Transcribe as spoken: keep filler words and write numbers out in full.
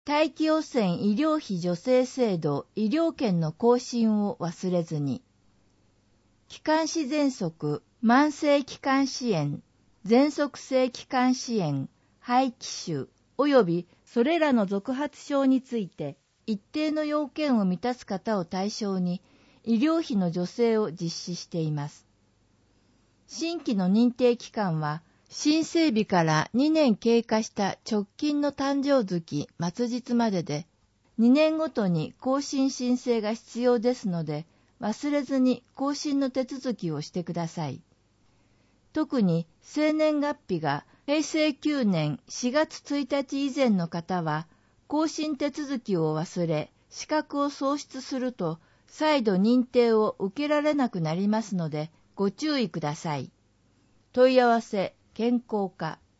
大気汚染医療費助成制度医療券の更新を忘れずに。気管支喘息、慢性気管支炎、喘息性気管支炎、肺気腫及びそれらの続発症について一定の要件を満たす方を対象に医療費の助成を実施しています。新規の認定期間は申請日からにねん経過した直近の誕生月末日までで、にねんごとに更新申請が必要ですので、忘れずに更新の手続きをしてください。特に生年月日がへいせいきゅうねんしがつついたち以前の方は、更新手続きを忘れ、資格を喪失すると、再度認定を受けられなくなりますので、ご注意ください。問い合わせ健康課